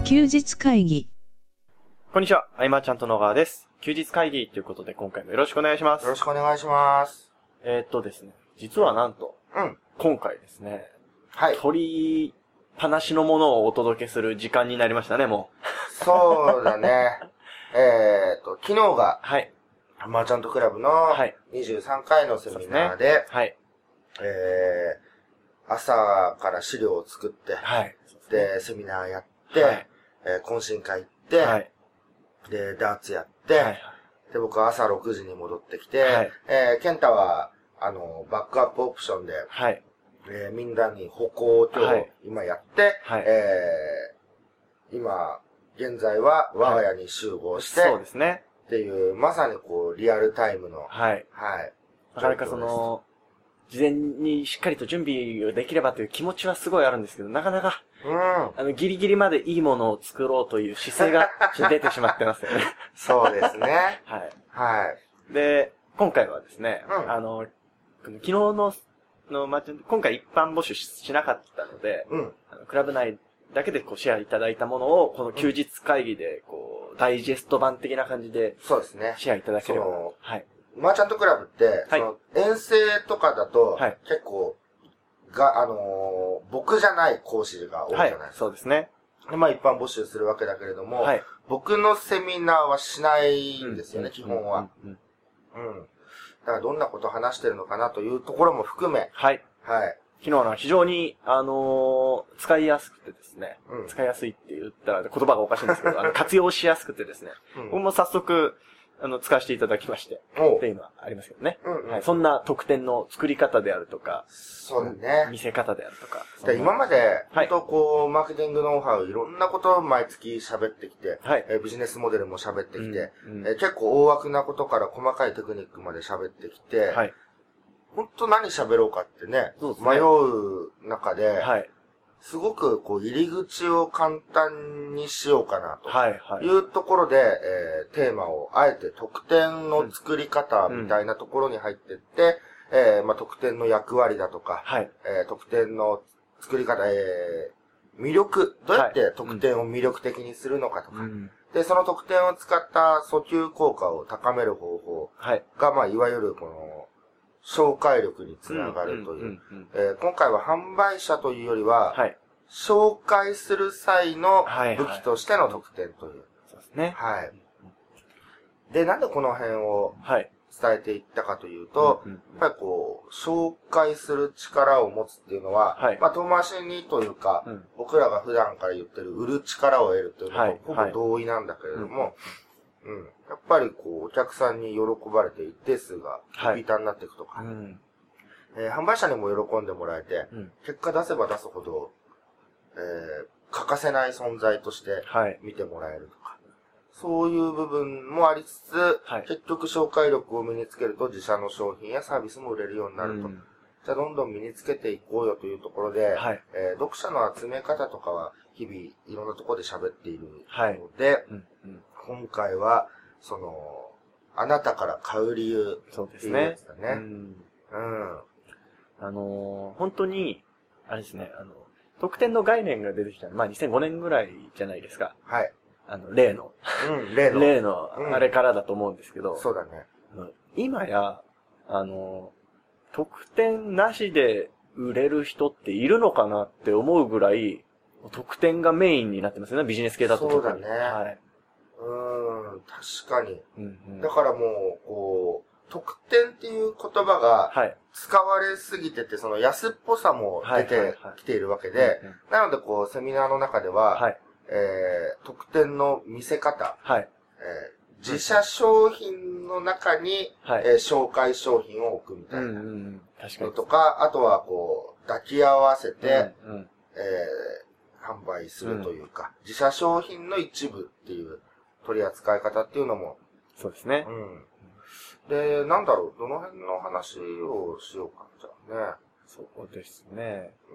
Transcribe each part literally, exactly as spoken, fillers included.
休日会議。 こんにちは、あいまちゃんと野川です。休日会議ということで今回もよろしくお願いします。 よろしくお願いします。 えー、っとですね、実はなんと、 うん。 今回ですね、 はい。 取りっぱなしのものをお届けする時間になりましたね、もう。そうだね。えーっと、昨日が、 はい。 マーチャントクラブのにじゅうさんかいのセミナーで、 ね、はい。 えー、朝から資料を作って、 はい。 で、セミナーやって、はい、えー、懇親会行って、はい、で、ダーツやって、はい、で、僕は朝ろくじに戻ってきて、はい、えー、ケンタは、あの、バックアップオプションで、はい、えー、みんなに歩行今日、今やって、はい、えー、今、現在は我が家に集合して、はい、そうですね。っていう、まさにこう、リアルタイムの、 はい。はい。なかなかその、事前にしっかりと準備をできればという気持ちはすごいあるんですけど、なかなか、うん、あの、ギリギリまでいいものを作ろうという姿勢が出てしまってますよね。 そうですね。 はい。 はい。 で、今回はですね、 うん、 あの、昨日の、の、ま、今回一般募集しなかったので、うん、あのクラブ内だけでこうシェアいただいたものを、この休日会議で、こう、ダイジェスト版的な感じで、 そうですね。 シェアいただければ。はい。 マーチャントクラブって、はい、その遠征とかだと、はい、結構、が、あのー、僕じゃない講師が多いじゃないですか。はい、 そうですね。 で、まあ一般募集するわけだけれども、はい、僕のセミナーはしないんですよね、うん、基本は、うんうんうん。うん。だからどんなこと話してるのかなというところも含め、はい。はい。 昨日のは非常に、あのー、使いやすくてですね、うん、使いやすいって言ったら言葉がおかしいんですけど、あの活用しやすくてですね、うん、僕も早速、あの、使わせていただきまして、っていうのはありますけどね。うんうん、はい。そんな特典の作り方であるとか、 そうだね。 見せ方であるとか。 で今まで、本当こう、マーケティングノウハウ、いろんなことを毎月喋ってきて、はい、えビジネスモデルも喋ってきて、うんうん、え結構大枠なことから細かいテクニックまで喋ってきて、はい、本当何喋ろうかってね、ね迷う中で、はい、すごくこう入り口を簡単にしようかなというところで、はいはいえー、テーマをあえて特典の作り方みたいなところに入っていって、うんえーまあ、特典の役割だとか、はいえー、特典の作り方、えー、魅力、どうやって特典を魅力的にするのかとか、はいうん、でその特典を使った訴求効果を高める方法が、はいまあ、いわゆるこの紹介力につながるという、今回は販売者というよりは、はい、紹介する際の武器としての特典という。 そうですね。 はい。で、なんでこの辺を伝えていったかというと、はい、やっぱりこう、紹介する力を持つっていうのは、はい、まあ、遠回しにというか、うん、僕らが普段から言ってる売る力を得るというのとほぼ同意なんだけれども、はいうん、やっぱりこう、お客さんに喜ばれて一定数がリピーターになっていくとか、はいうんえー、販売者にも喜んでもらえて、うん、結果出せば出すほど、えー、欠かせない存在として見てもらえるとか、はい、そういう部分もありつつ、はい、結局紹介力を身につけると自社の商品やサービスも売れるようになると。うん、じゃあどんどん身につけていこうよというところで、はいえー、読者の集め方とかは日々いろんなところで喋っているので、はいうんうん、今回はその、あなたから買う理由っていうやつだね。うん。うん、 あのー、本当に、あれですね、あの、特典の概念が出てきたのは、まあにせんごねんぐらいじゃないですか。はい。あの、例の。うん、例の。例の、あれからだと思うんですけど。 うん、そうだね。 今や、あの、特典なしで売れる人っているのかなって思うぐらい、特典がメインになってますよね、ビジネス系だと。 そうだね。はい。うーん、確かに。うんうん、だからもう、こう、特典っていう言葉が使われすぎてて、その安っぽさも出てきているわけで、なのでこう、セミナーの中では、はい、えー、特典の見せ方、はいえー、自社商品の中に、はいえー、紹介商品を置くみたいな、うんうん、確かにとか、あとはこう、抱き合わせて、うんうんえー、販売するというか、うん、自社商品の一部っていう取り扱い方っていうのも、 そうですね。 うんで、なんだろう、どの辺の話をしようか、じゃあね。 そうですね。うん。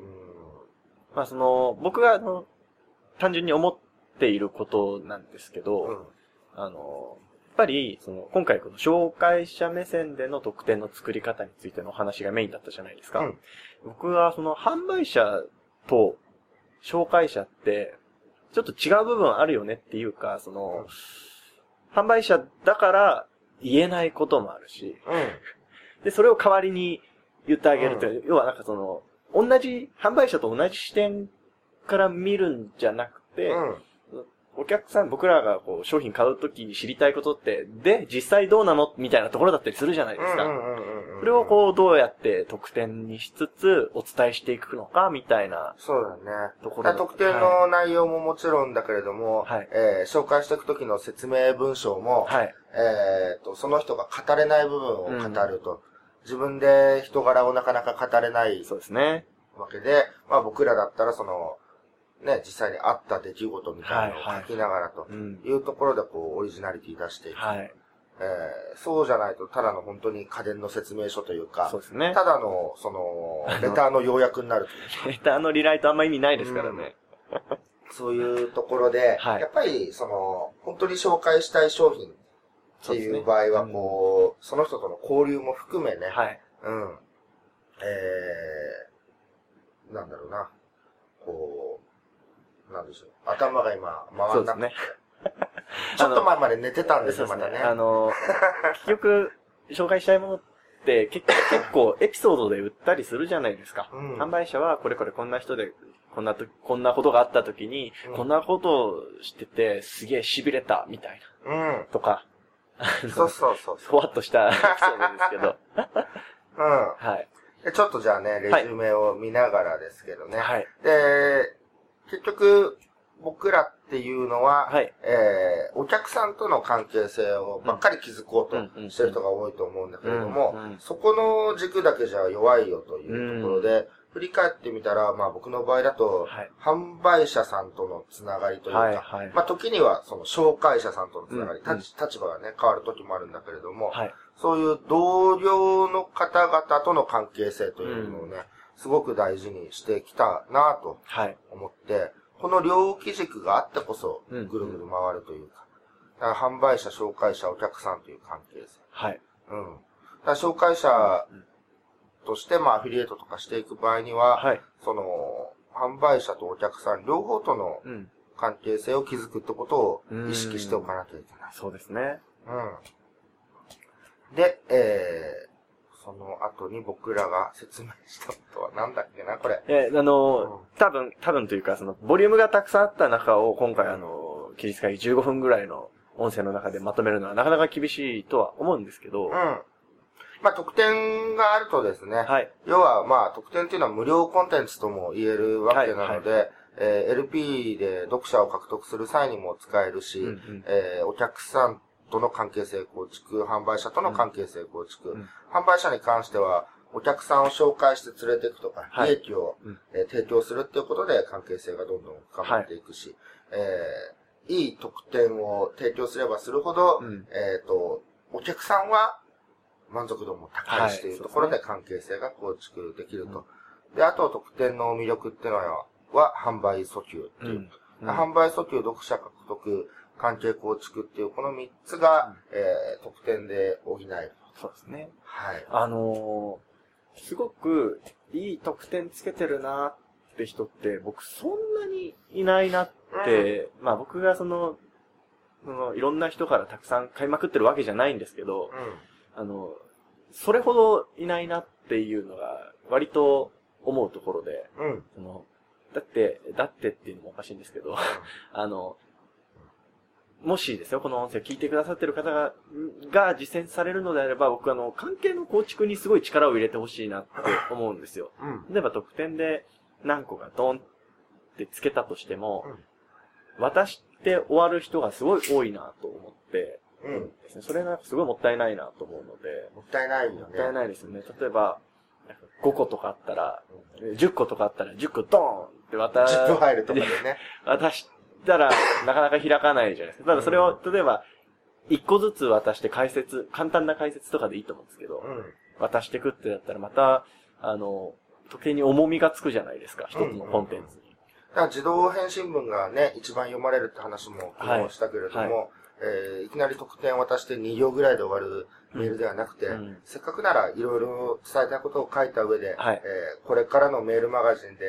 まあその、僕があの、単純に思っていることなんですけど、うん、あの、やっぱり、その、今回この紹介者目線での特典の作り方についてのお話がメインだったじゃないですか。うん、僕はその、販売者と紹介者って、 ちょっと違う部分あるよねっていうか、その、うん、販売者だから言えないこともあるし、うん、で、それを代わりに言ってあげるという、うん、要はなんかその、同じ、販売者と同じ視点から見るんじゃなくて、うん、お客さん、僕らがこう商品買うときに知りたいことって、で、実際どうなのみたいなところだったりするじゃないですか。それをこう、どうやって特典にしつつ、お伝えしていくのか、みたいな。 そうだね。ところ特典の内容ももちろんだけれども、はい、えー、紹介していくときの説明文章も、はい、えーと、その人が語れない部分を語ると。うん、自分で人柄をなかなか語れない。 そうですね。 わけで、まあ僕らだったらその、ね、実際にあった出来事みたいなのを書きながらというところでこうオリジナリティ出していく。はい、えー、そうじゃないとただの本当に家電の説明書というか、 そうですね、 ただのそのレターの要約になるというか。 レターのリライトあんま意味ないですからね。 うん、そういうところで、はい、やっぱりその本当に紹介したい商品っていう場合はこう、その人との交流も含めね、はい、うん、えー、なんだろうな、こう。なんでしょう。頭が今、回んなくて。ね、ちょっと前まで寝てたんですよ、まだね。 あの、結局、紹介したいものって結構エピソードで売ったりするじゃないですか。うん、販売者はこれこれこんな人で、こんなと、こんなことがあった時に、うん、こんなことをしてて、すげえ痺れた、みたいな。うん。とか。 そうそうそう。 ふわっとしたエピソードですけど。 うん。はい。ちょっとじゃあね、レジュメを見ながらですけどね。はい。で、結局、僕らっていうのは、はい、えー、お客さんとの関係性をばっかり築こうとしてる人が多いと思うんだけれども、そこの軸だけじゃ弱いよというところで、うん、振り返ってみたら、まあ僕の場合だと、はい、販売者さんとのつながりというか、はいはい、まあ時にはその紹介者さんとのつながり、うん、立場がね、変わる時もあるんだけれども、はい、そういう同僚の方々との関係性というのをね、うん、すごく大事にしてきたなぁと思って、はい、この両基軸があってこそぐるぐる回るというか、うんうん、だから販売者、紹介者、お客さんという関係性。はい。うん。だから紹介者として、まあアフィリエイトとかしていく場合には、はい、その、販売者とお客さん両方との関係性を築くってことを意識しておかなきゃいけない。 うそうですね。 うん。で、えー、その後に僕らが説明したことは何だっけな、これ。 え、あの、うん、多分、多分というか、その、ボリュームがたくさんあった中を、今回あの、記述会議じゅうごふんぐらいの音声の中でまとめるのはなかなか厳しいとは思うんですけど。うん。 まあ、特典があるとですね。はい。要は、まあ、特典っていうのは無料コンテンツとも言えるわけなので、はいはい、えー、エルピー で読者を獲得する際にも使えるし、うんうん、えー、お客さんとの関係性構築、販売者との関係性構築、うん、販売者に関しては、お客さんを紹介して連れていくとか、利益を、はいえー、提供するっていうことで関係性がどんどん深まっていくし、はいえー、いい特典を提供すればするほど、うん、えっと、お客さんは満足度も高いしというところで関係性が構築できると。はい、で、あと特典の魅力っていうのは、は販売訴求っていう。うんうん、販売訴求、読者獲得、関係構築っていう、この三つが、うんえー、特典で補える。 そうですね。はい。あのー、すごくいい特典つけてるなって人って、僕そんなにいないなって、うん、まあ僕がその、その、いろんな人からたくさん買いまくってるわけじゃないんですけど、うん、あの、それほどいないなっていうのが、割と思うところで、うん、そのだって、だってっていうのもおかしいんですけど、あの、もしですよ、この音声聞いてくださってる方が、が実践されるのであれば、僕あの、関係の構築にすごい力を入れてほしいなって思うんですよ。うん、例えば特典で何個かドンってつけたとしても、うん、渡して終わる人がすごい多いなと思って、うんですね、それがすごいもったいないなと思うので。 もったいないよね。 もったいないですよね。例えば、ごことかあったら、じゅっことかあったらじゅっこドーンって渡じゅっぷん入るとかでね。 渡したらなかなか開かないじゃないですか。ただそれを、例えば、いっこずつ渡して解説、簡単な解説とかでいいと思うんですけど、うん、渡してくってだったらまた、あの、時計に重みがつくじゃないですか、一つのコンテンツに。 だから自動返信文がね、一番読まれるって話も昨日したけれども、はいはいえー、いきなり特典渡してに行ぐらいで終わるメールではなくて、うん、せっかくならいろいろ伝えたいことを書いた上で、はいえー、これからのメールマガジンで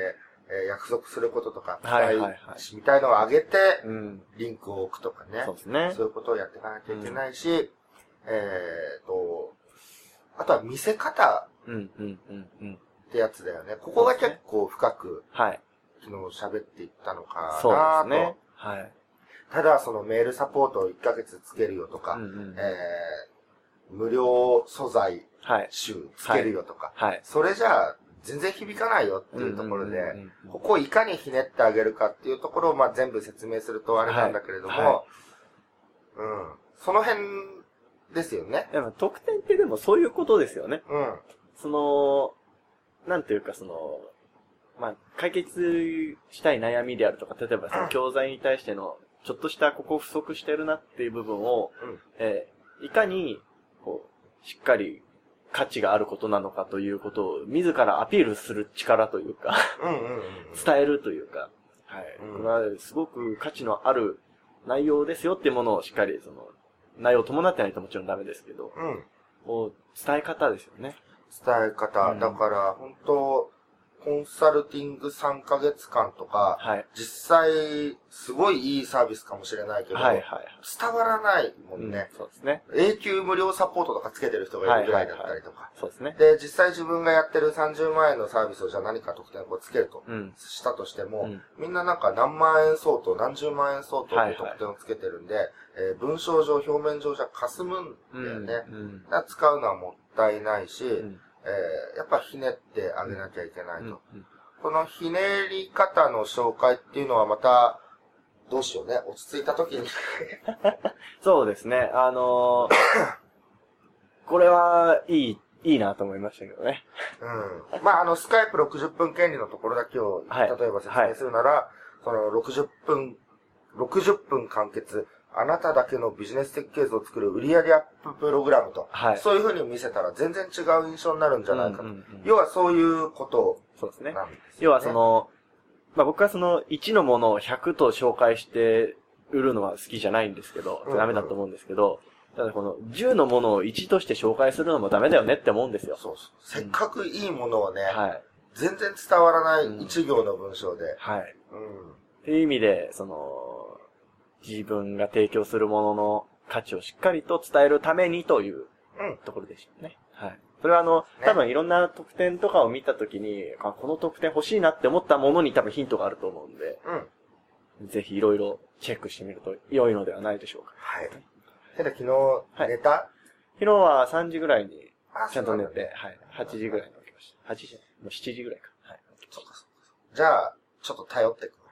えー、約束することとか、はいはいはい、みたいのを上げて、うん、リンクを置くとかね。そうですね。そういうことをやっていかなきゃいけないし、うん、えーと、あとは見せ方ってやつだよね。ここが結構深く、はい、昨日喋っていったのかなと。そうですね。はい。ただ、そのメールサポートをいっかげつつけるよとか、うんうん、えー、無料素材集つけるよとか、はいはい、それじゃあ全然響かないよっていうところで、ここをいかにひねってあげるかっていうところを、まあ、全部説明するとあれなんだけれども、はいはい、うん、その辺ですよね。 でも特典ってでもそういうことですよね。うん。その、なんていうかその、まあ、解決したい悩みであるとか、例えばその教材に対しての、ちょっとしたここ不足してるなっていう部分を、うん、えー、いかに、こう、しっかり価値があることなのかということを、自らアピールする力というか、伝えるというか、はい。うん、これはすごく価値のある内容ですよっていうものをしっかり、その、内容を伴ってないともちろんダメですけど、うん、こう伝え方ですよね。 伝え方。うん、だから、本当コンサルティングさんかげつかんとか、はい、実際、すごいいいサービスかもしれないけど、はいはいはい、伝わらないもんね、うん。そうですね。永久無料サポートとかつけてる人がいるぐらいだったりとか。はいはいはい、そうですね。で、実際自分がやってるさんじゅうまんえんのサービスをじゃあ何か特典をつけると、うん、したとしても、うん、みんななんか何万円相当、何十万円相当って特典をつけてるんで、はいはい、えー、文章上、表面上じゃ霞むんだよね。うんうん、だ使うのはもったいないし、うんえー、やっぱひねってあげなきゃいけないと。うんうん、このひねり方の紹介っていうのはまた、どうしようね、落ち着いた時に。 そうですね、あのー、これはいい、いいなと思いましたけどね。 うん。まあ、あの、スカイプろくじゅっぷん権利のところだけを、はい、例えば説明するなら、はい、そのろくじゅっぷん、ろくじゅっぷん完結、あなただけのビジネス設計図を作る売上アッププログラムと、はい、そういう風に見せたら全然違う印象になるんじゃないかと。うんうんうん、要はそういうことなんですね。 要はその、まあ、僕はそのいちのものをひゃくと紹介して売るのは好きじゃないんですけど、うんうん、ダメだと思うんですけど、ただこのじゅうのものをいちとして紹介するのもダメだよねって思うんですよ。 そうそう。せっかくいいものをね、うんはい、全然伝わらないいち行の文章で。うん、はい。 うん。っていう意味で、その、自分が提供するものの価値をしっかりと伝えるためにというところでしたね。うん、はい。それはあの、ね、多分いろんな特典とかを見たときに、あ、この特典欲しいなって思ったものに多分ヒントがあると思うんで、うん、ぜひいろいろチェックしてみると良いのではないでしょうか。 はい。ただ昨日、寝た、はい、 昨日はさんじぐらいにちゃんと寝て、はい。はちじぐらいに起きました。はちじ、もうしちじぐらいか。はい。 そうかそうか。じゃあ、ちょっと頼ってく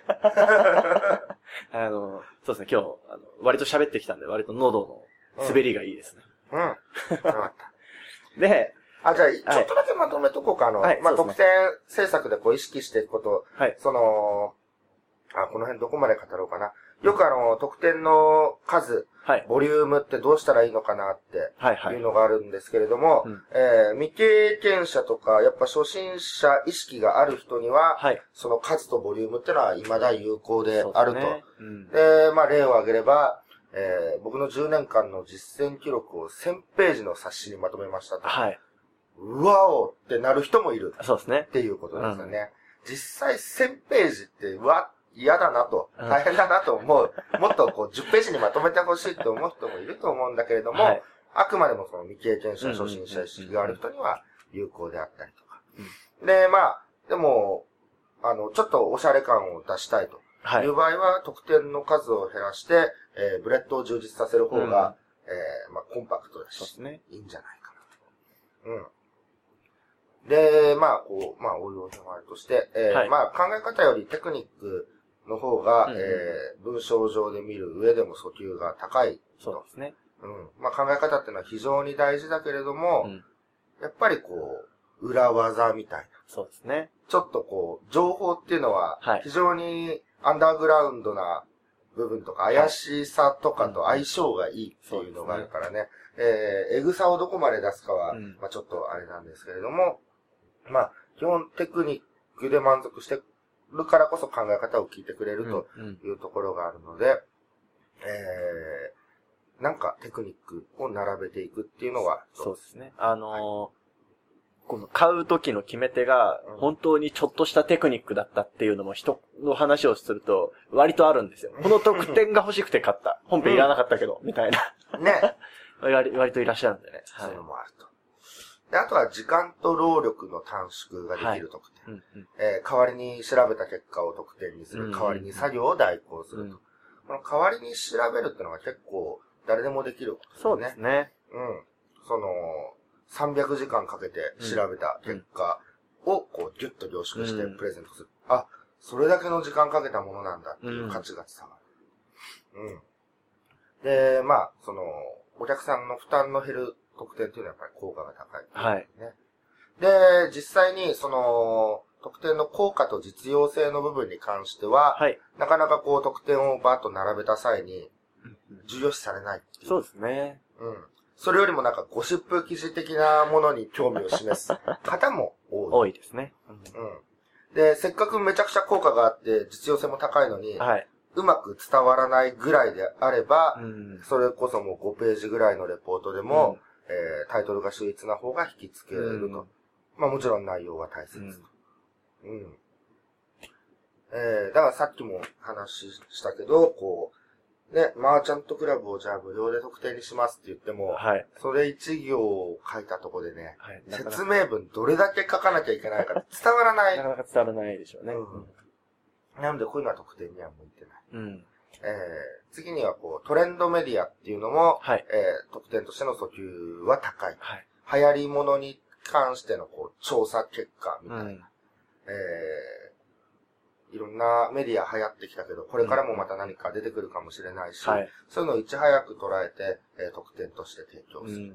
あの、そうですね、今日、あの、割と喋ってきたんで、割と喉の滑りがいいですね。うん。うん。よかった。で、 あ、じゃあ、ちょっとだけまとめとこうか、あの、はい、まあ、特典制作でこう意識していくこと、はい。その、あ、この辺どこまで語ろうかな。よくあの、特典の数、はい、ボリュームってどうしたらいいのかなって、はいはい、いうのがあるんですけれども、うん、えー、未経験者とか、やっぱ初心者意識がある人には、はい、その数とボリュームっていうのは未だ有効であると。で、うん、で、まあ例を挙げれば、えー、僕のじゅうねんかんの実践記録をせんページの冊子にまとめましたと。はい。うわおってなる人もいる。 そうですね。 っていうことですよね。うん、実際せんページって、うわ嫌だなと、大変だなと思う。もっとこうじゅっページにまとめてほしいと思う人もいると思うんだけれども、はい、あくまでもその未経験者、初心者意識がある人には有効であったりとか。うん、で、まあ、でも、あの、ちょっとおしゃれ感を出したいという場合は、はい、特典の数を減らして、えー、ブレッドを充実させる方が、うん、えー、まあ、コンパクトだし、ね、いいんじゃないかなと。うん。で、まあ、こう、まあ、応用手前として、えーはい、まあ、考え方よりテクニックの方が、うんうん、えー、文章上で見る上でも訴求が高い。 そうですね。 うん。まあ、考え方っていうのは非常に大事だけれども、うん、やっぱりこう、裏技みたいな。 そうですね。 ちょっとこう、情報っていうのは、非常にアンダーグラウンドな部分とか、怪しさとかと相性がいいっていうのがあるからね。ねえー、エグさをどこまで出すかは、うん、まあちょっとあれなんですけれども、まあ、基本テクニックで満足してるからこそ考え方を聞いてくれるというところがあるので、うんうん、えー、なんかテクニックを並べていくっていうのはそうですね。あのー、 この買う時の決め手が、本当にちょっとしたテクニックだったっていうのも人の話をすると、割とあるんですよ。この特典が欲しくて買った。本編いらなかったけど、みたいな。ね。割, 割といらっしゃるんでね。 そういうのもあると。で、あとは時間と労力の短縮ができる特典。はいうんうんえー、代わりに調べた結果を特典にする。代わりに作業を代行すると。うんうん、この代わりに調べるっていうのが結構誰でもできることですね。 そうですね。 うん。その、さんびゃくじかんかけて調べた結果をこうギュッと凝縮してプレゼントする。うん、あ、それだけの時間かけたものなんだっていう価値が伝わる。うん。で、まあ、その、お客さんの負担の減る特典っていうのはやっぱり効果が高い、ね。 はい。 で、実際にその、特典の効果と実用性の部分に関しては、はい、なかなかこう特典をバーッと並べた際に、重要視されないっていう。 そうですね。 うん。それよりもなんかゴシップ記事的なものに興味を示す方も多い。 多いですね。 うん。で、せっかくめちゃくちゃ効果があって実用性も高いのに、はい、うまく伝わらないぐらいであれば、うん、それこそもうごページぐらいのレポートでも、うんえー、タイトルが秀逸な方が引き付けると。うん、まあもちろん内容は大切と。うん。うん、えー、だからさっきも話したけど、こう、ね、マーチャントクラブをじゃあ無料で特典にしますって言っても、はい、それ一行を書いたところでね、はい、説明文どれだけ書かなきゃいけないか伝わらない。 なかなか伝わらないでしょうね。 うん、なのでこういうのは特典には向いてない。うんえー、次にはこうトレンドメディアっていうのも、はいえー、特典としての訴求は高い。はい、流行り物に関してのこう調査結果みたいな。うん、えーいろんなメディア流行ってきたけど、これからもまた何か出てくるかもしれないし、うんはい、そういうのをいち早く捉えて、えー、特典として提供する。うんうん、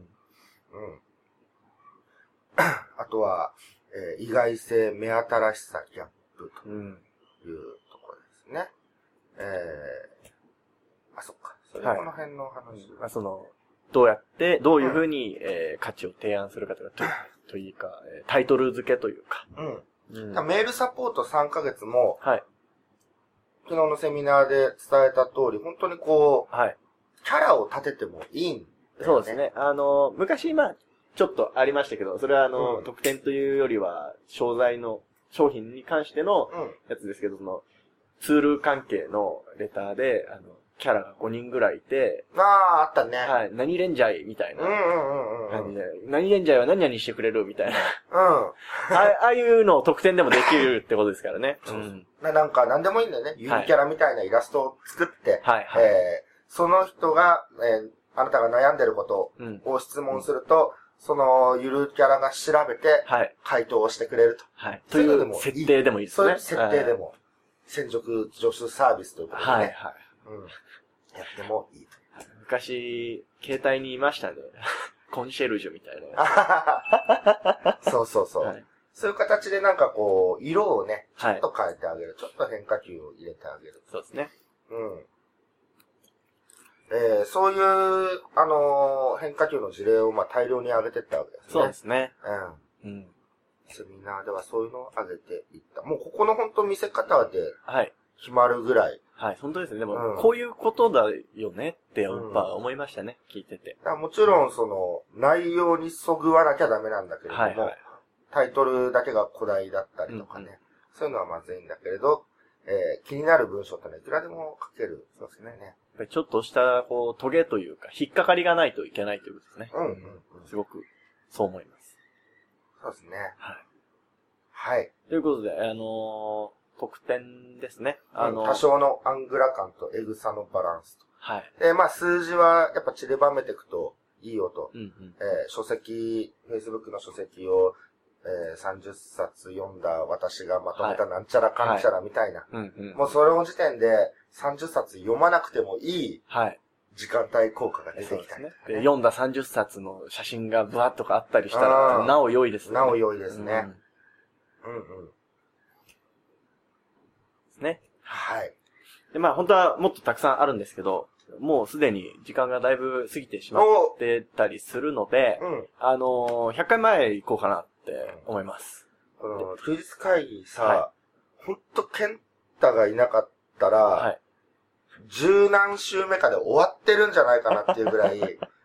あとは、えー、意外性、目新しさ、ギャップというところですね。うん、えー、あ、そっか。それこの辺の話、はいまあ、その、どうやって、どういうふうに、うんえー、価値を提案するかというか、というか、タイトル付けというか。 うんうん、メールサポートさんかげつも、はい、昨日のセミナーで伝えた通り、本当にこう、はい、キャラを立ててもいいんだよね。 そうですね。あの、昔、まあ、ちょっとありましたけど、それはあの、うん、特典というよりは、商材の、商品に関してのやつですけど、うん、その、ツール関係のレターで、あの、キャラがごにんぐらいいて、 ああ、あったね。 はい。何レンジャーみたいな感じで、何レンジャーは何々してくれるみたいな。うん。ああいうのを特典でもできるってことですからね。 うん。なんか何でもいいんだよね。ゆるキャラみたいなイラストを作って、はい。はい、えー、その人が、えー、あなたが悩んでることを質問すると、うん、そのゆるキャラが調べて、はい。回答をしてくれると。 はい。という設定でもいいですね。 そういう設定でも、専属助手サービスということでね。はい。はい。うん。やってもいいと。 昔、携帯にいましたね。コンシェルジュみたいな。 そうそうそう、はい。そういう形でなんかこう、色をね、ちょっと変えてあげる。はい、ちょっと変化球を入れてあげる。 そうですね。うん。 えー、そういう、あのー、変化球の事例をまあ大量に上げていったわけですね。 そうですね。 うん。うん。セミナーではそういうのを上げていった。もうここの本当見せ方で、はい。決まるぐらい。 はい、本当ですね。でも、うん、こういうことだよねってやっぱ思いましたね、うん、聞いてて。 もちろん、その、内容にそぐわなきゃダメなんだけれども、はいはい、タイトルだけが古代だったりとかね、うんうん、そういうのはまずいんだけれど、えー、気になる文章ってのはいくらでも書ける。そうですね。やっぱりちょっとした、こう、トゲというか、引っかかりがないといけないということですね。うんうん、うん。すごく、そう思います。 そうですね。はい。はい。 ということで、あのー、特典ですね。 あの、多少のアングラ感とエグさのバランスと。はい。で、まあ数字はやっぱ散りばめていくといいよと。うんうん、えー、書籍、Facebook の書籍を、えー、さんじゅっさつ読んだ私がまとめたなんちゃらかんちゃらみたいな。はいはいうんうん、もうそれの時点でさんじゅっさつ読まなくてもいい。はい。時間帯効果が出てきたり、ねそうですね。で、読んださんじゅっさつの写真がブワッとかあったりしたら、なお良いですね。 なお良いですね。うん、うんうんね。 はい。 で、まあ本当はもっとたくさんあるんですけど、もうすでに時間がだいぶ過ぎてしまってたりするので、うん、あのー、ひゃっかいまえ行こうかなって思います。 この休日会議さ、はい、ほんとケンタがいなかったら、はい、十何週目かで終わってるんじゃないかなっていうぐらい、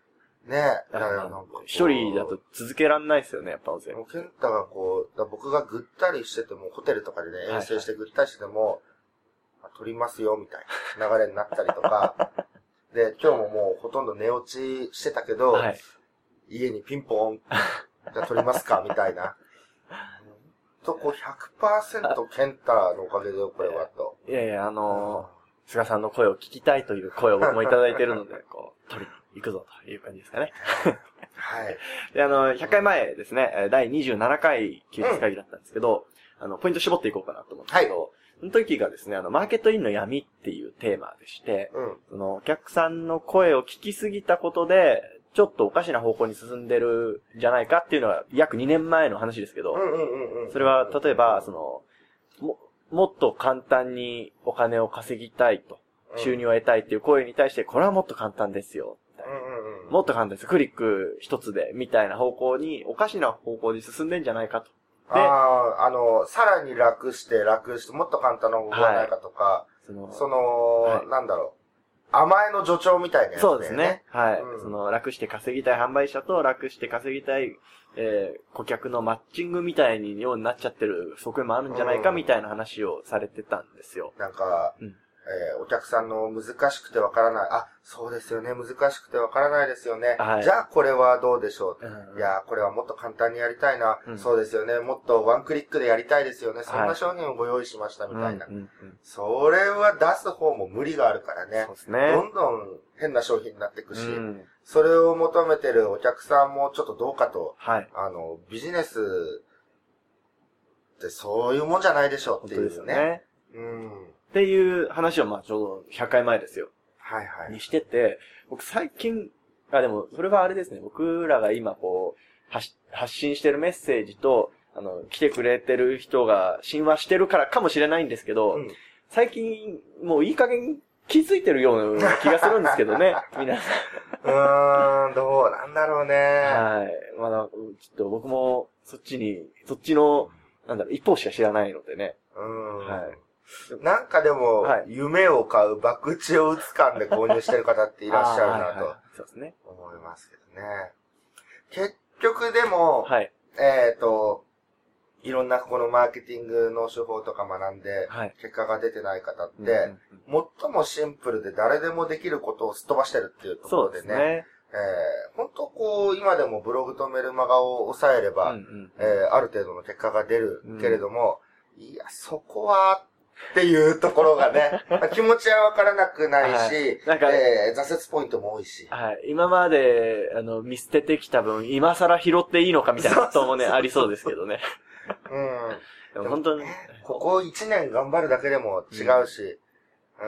ねえ。 だから一人だと続けらんないですよね、やっぱ。 ケンタがこう、僕がぐったりしてても、ホテルとかでね、遠征してぐったりしてても、撮りますよ、みたいな流れになったりとか、で、今日ももうほとんど寝落ちしてたけど、はい、家にピンポン、じゃあ撮りますか、みたいな。と、こう ひゃくパーセント ケンタのおかげでよ、これはと。 いやいや、あのー、菅さんの声を聞きたいという声を僕もいただいているので、こう、撮りに行くぞという感じですかね。 はい。 で、あの、ひゃっかいまえですね、だいにじゅうななかい休日会議だったんですけど、うん、あの、ポイント絞っていこうかなと思うんですけど、はい、その時がですね、あの、マーケットインの闇っていうテーマでして、うん、その、お客さんの声を聞きすぎたことで、ちょっとおかしな方向に進んでるんじゃないかっていうのは約にねんまえの話ですけど、それは例えば、その、も、もっと簡単にお金を稼ぎたいと、収入を得たいっていう声に対して、これはもっと簡単ですよ。もっと簡単です。クリック一つで、みたいな方向に、おかしな方向に進んでんじゃないかと。 ああ、あの、さらに楽して楽して、もっと簡単な方法はないかとか、はい、その、そのはい、なんだろう。甘えの助長みたいなやつ、ね。 そうですね。はい、うん。その、楽して稼ぎたい販売者と楽して稼ぎたい、えー、顧客のマッチングみたいにようになっちゃってる側面もあるんじゃないかみたいな話をされてたんですよ。 なんか、うん、えー、お客さんの難しくてわからない。あ、そうですよね。難しくてわからないですよね。はい、じゃあこれはどうでしょう。うん、いや、これはもっと簡単にやりたいな、うん。そうですよね。もっとワンクリックでやりたいですよね。そんな商品をご用意しましたみたいな。はいうんうんうん、それは出す方も無理があるからね。そうですね。どんどん変な商品になっていくし、うん、それを求めてるお客さんもちょっとどうかと。はい、あの、ビジネスってそういうもんじゃないでしょうっていうね。ですね。うんっていう話をまあちょうどひゃっかいまえですよ。 はいはい。 にしてて、僕最近、あ、でもそれはあれですね、僕らが今こう、発発信してるメッセージと、あの、来てくれてる人が親和してるからかもしれないんですけど、うん、最近もういい加減気づいてるような気がするんですけどね、皆さん。うーん、どうなんだろうね。 はい。まだ、ちょっと僕もそっちに、そっちの、なんだろう、一方しか知らないのでね。 うん。はい。なんかでも、はい、夢を買う、博打を打つ感で購入してる方っていらっしゃるなと、そうですね。思いますけどね。結局でも、はい、えっと、いろんなこのマーケティングの手法とか学んで、はい、結果が出てない方って、うんうんうん、最もシンプルで誰でもできることをすっ飛ばしてるっていうところでね。そうですね。えー、本当こう、今でもブログとメルマガを抑えれば、うんうん、えー、ある程度の結果が出るけれども、うん、いや、そこは、っていうところがね、気持ちはわからなくないし、はい、なんか、えー、挫折ポイントも多いし。 はい。今まで、あの、見捨ててきた分、今更拾っていいのかみたいなこともね、ありそうですけどね。 うん。でも本当に。ここいちねん頑張るだけでも違うし、うん。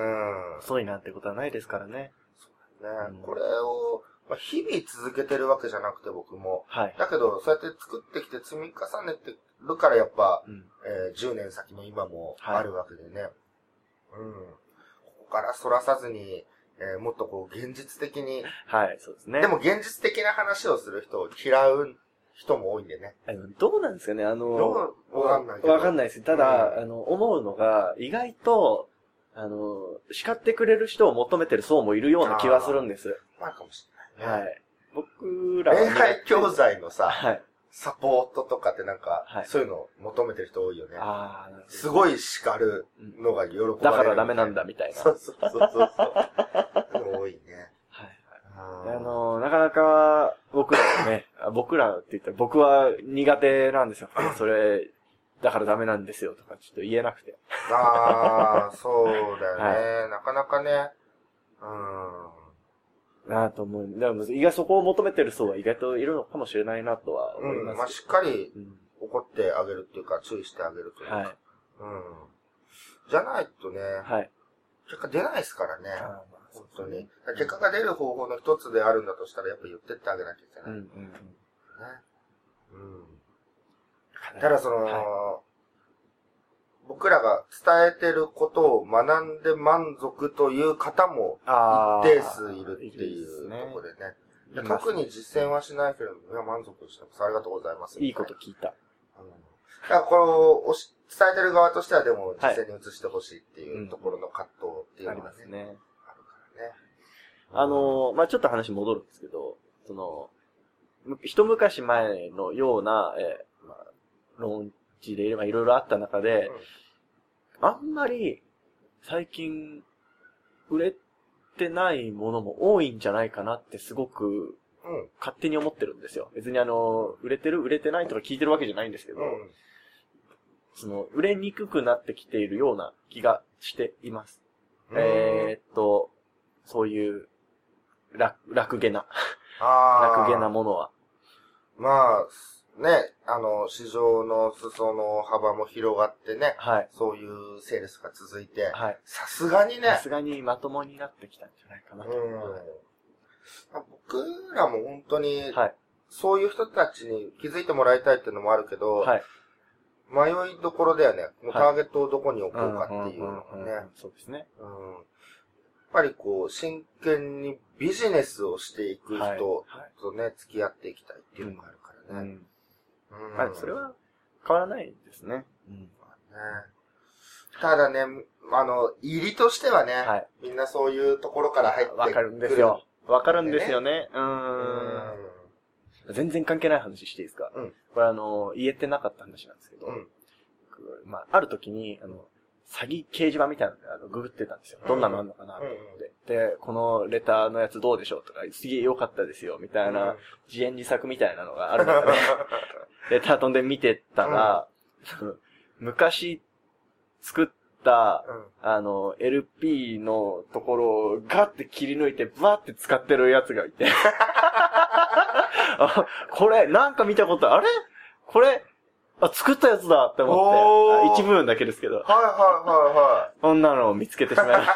うん、遅いなんてことはないですからね。 そうだね。うん、これを、まあ、日々続けてるわけじゃなくて僕も。はい。だけど、そうやって作ってきて積み重ねてるからやっぱ、うんえー、じゅうねん先の今もあるわけでね。はい、うん。ここから反らさずに、えー、もっとこう現実的に。 はい、そうですね。 でも現実的な話をする人を嫌う人も多いんでね。 どうなんですかねあの、 どうわかんないけど。 わかんないです。ただ、うん、あの、思うのが、意外と、あの、叱ってくれる人を求めてる層もいるような気がするんです。 まあかもしれない。 はい。僕らは。 恋愛教材のさ、はい、サポートとかってなんか、はい、そういうの求めてる人多いよね。ああ、すごい叱るのが喜ばれる、 だからダメなんだみたいな。 そうそうそうそう。多いね。 はい。あの、なかなか僕らはね、僕らって言ったら僕は苦手なんですよ。それ、だからダメなんですよとかちょっと言えなくて。 ああ、そうだよね、はい。なかなかね。うん。 なぁと思う。でも意外そこを求めてる層は意外といるのかもしれないなとは思います。 うん、まあしっかり怒ってあげるっていうか、注意してあげるというか。はい。うん。じゃないとね、はい。結果出ないですからね。あまあ、本当に。結果が出る方法の一つであるんだとしたら、やっぱ言ってってあげなきゃいけない。うんうんうん。ね。うん。ただその、はい僕らが伝えてることを学んで満足という方も一定数いるっていうところでね。でね特に実践はしないけれども、いや満足してます。ありがとうございます。 いいこと聞いた。 うん、だからこの伝えてる側としてはでも実践に移してほしいっていうところの葛藤っていうのがね。はいうん、ありますね。 あるからね。あのー、まあ、ちょっと話戻るんですけど、 その、一昔前のような、えー、まあ、ローンチでいればいろいろあった中で、うん、あんまり最近売れてないものも多いんじゃないかなってすごく勝手に思ってるんですよ。別にあの、売れてる売れてないとか聞いてるわけじゃないんですけど、うん、その、売れにくくなってきているような気がしています。えー、っと、そういう楽、楽げな、楽げなものは。 まあ、ね、あの、市場の裾の幅も広がってね、はい、そういうセールスが続いて、はい、さすがにね、 さすがにまともになってきたんじゃないかなと。うん、 僕らも本当に、はい、そういう人たちに気づいてもらいたいっていうのもあるけど、はい、迷いどころだよね。ターゲットをどこに置こうかっていうのがね。 そうですね。うん、 やっぱりこう、真剣にビジネスをしていく人とね、はいはい、付き合っていきたいっていうのがあるからね。 うんうん、まあ、それは変わらないですね。うん、ね、 ただね、あの、入りとしてはね、はい、みんなそういうところから入ってくる。 わかるんですよ。わかるんですよね。うーん。全然関係ない話していいですか？うん。これあの、言えてなかった話なんですけど、うん、まあ、ある時に、あの、詐欺掲示板みたいなので、あの、ググってたんですよ。どんなのあんのかなと思って、うんうん。で、このレターのやつどうでしょうとか、すげえ良かったですよ、みたいな、うん、自演自作みたいなのがある中で、レター飛んで見てたら、うん、昔作った、うん、あの、エルピー のところをガッて切り抜いて、バーって使ってるやつがいて、あ、これ、なんか見たことあれこれ、あ、作ったやつだって思って、一部分だけですけど。はいはいはいはい。 こんなのを見つけてしまいました。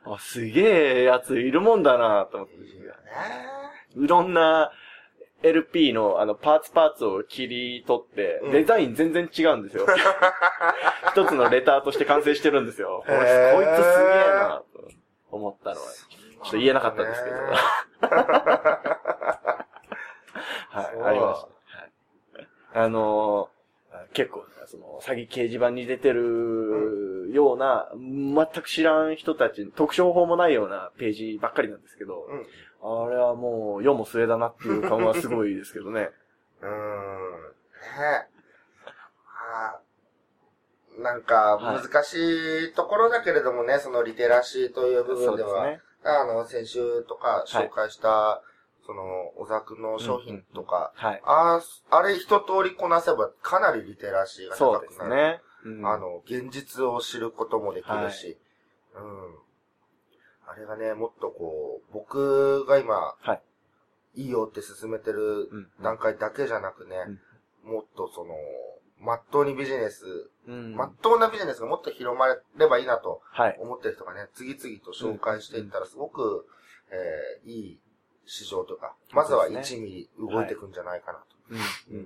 あ、すげえやついるもんだなと思って。いろんな エルピー のあのパーツパーツを切り取って、うん、デザイン全然違うんですよ。一つのレターとして完成してるんですよ。こいつすげえなと思ったのは、ちょっと言えなかったんですけど。はい、ありました。あのー、結構、その、詐欺掲示板に出てるような、うん、全く知らん人たち、特徴法もないようなページばっかりなんですけど、うん、あれはもう、世も末だなっていう感はすごいですけどね。 うーん。ねはあ、なんか、難しいところだけれどもね、はい、そのリテラシーという部分では、そうですね、あの、先週とか紹介した、はい、その、小沢くんの商品とか、うんうんうん、はい、ああれ一通りこなせばかなりリテラシーが高くなる。そうですね。うん、あの、現実を知ることもできるし、はい、うん。あれがね、もっとこう、僕が今、はい、いいよって進めてる段階だけじゃなくね、うん、もっとその、まっとうにビジネス、うん、まっとうなビジネスがもっと広まればいいなと思ってる人がね、はい、次々と紹介していったらすごく、えー、いい市場とか、まずはいちミリ動いていくんじゃないかなと。はい、うん。うん。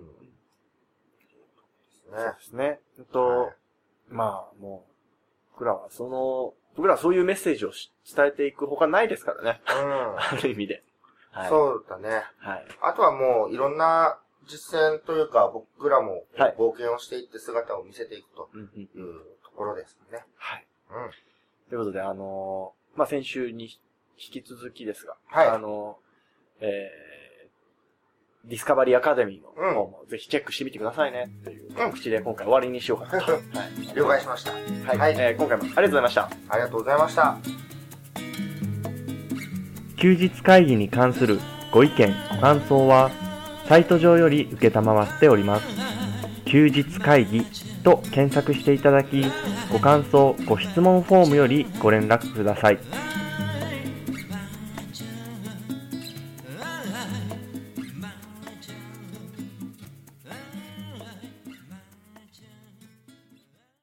そうですね。えっと、はい、まあ、もう、僕らはその、僕らはそういうメッセージを伝えていくほかないですからね。うん。ある意味で。 はい、そうだね。はい。あとはもう、いろんな実践というか、僕らも冒険をしていって姿を見せていくというところですね。はい。 うん。ということで、あのー、まあ、先週に引き続きですが、はい。あのー、えー、ディスカバリーアカデミーの方もぜひチェックしてみてくださいねっていう告知で今回終わりにしようかなと。はい。 了解しました。 はい。はい、えー、今回もありがとうございました。 ありがとうございました。 休日会議に関するご意見、ご感想は、サイト上より受けたまわっております。休日会議と検索していただき、ご感想、ご質問フォームよりご連絡ください。